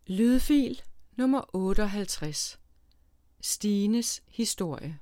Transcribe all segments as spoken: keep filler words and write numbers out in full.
Lydfil nummer otteoghalvtreds. Stines historie.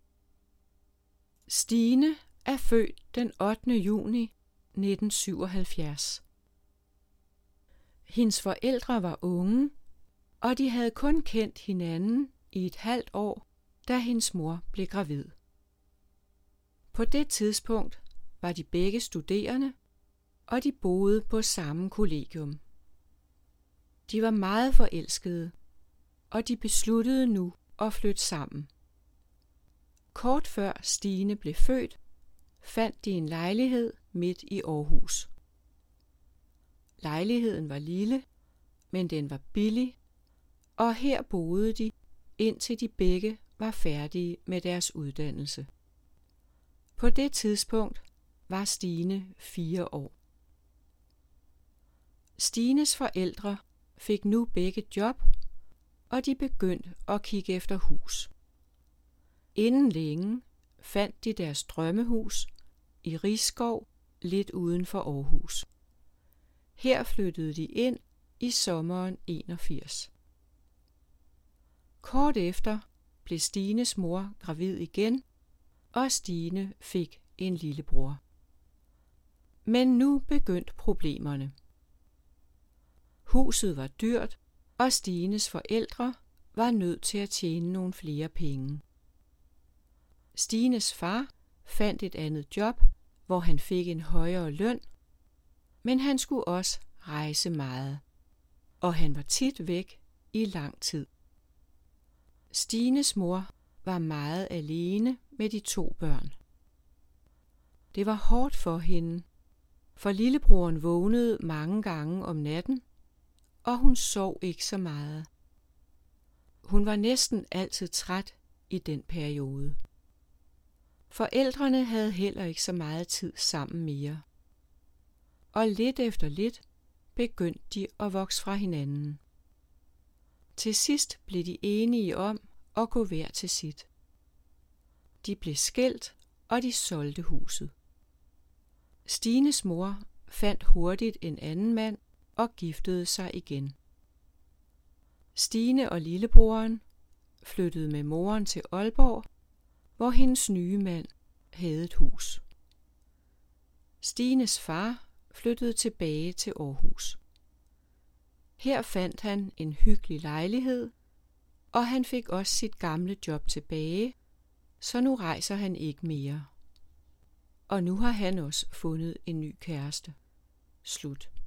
Stine er født den ottende juni nitten syvoghalvfjerds. Hendes forældre var unge, og de havde kun kendt hinanden i et halvt år, da hendes mor blev gravid. På det tidspunkt var de begge studerende, og de boede på samme kollegium. De var meget forelskede, og de besluttede nu at flytte sammen. Kort før Stine blev født, fandt de en lejlighed midt i Aarhus. Lejligheden var lille, men den var billig, og her boede de, indtil de begge var færdige med deres uddannelse. På det tidspunkt var Stine fire år. Stines forældre fik nu begge job, og de begyndte at kigge efter hus. Inden længe fandt de deres drømmehus i Risskov, lidt uden for Aarhus. Her flyttede de ind i sommeren enogfirs. Kort efter blev Stines mor gravid igen, og Stine fik en lillebror. Men nu begyndte problemerne. Huset var dyrt, og Stines forældre var nødt til at tjene nogle flere penge. Stines far fandt et andet job, hvor han fik en højere løn, men han skulle også rejse meget, og han var tit væk i lang tid. Stines mor var meget alene med de to børn. Det var hårdt for hende, for lillebroren vågnede mange gange om natten, og hun sov ikke så meget. Hun var næsten altid træt i den periode. Forældrene havde heller ikke så meget tid sammen mere. Og lidt efter lidt begyndte de at vokse fra hinanden. Til sidst blev de enige om at gå hver til sit. De blev skilt, og de solgte huset. Stines mor fandt hurtigt en anden mand og giftede sig igen. Stine og lillebroren flyttede med moren til Aalborg, hvor hendes nye mand havde et hus. Stines far flyttede tilbage til Aarhus. Her fandt han en hyggelig lejlighed, og han fik også sit gamle job tilbage, så nu rejser han ikke mere. Og nu har han også fundet en ny kæreste. Slut.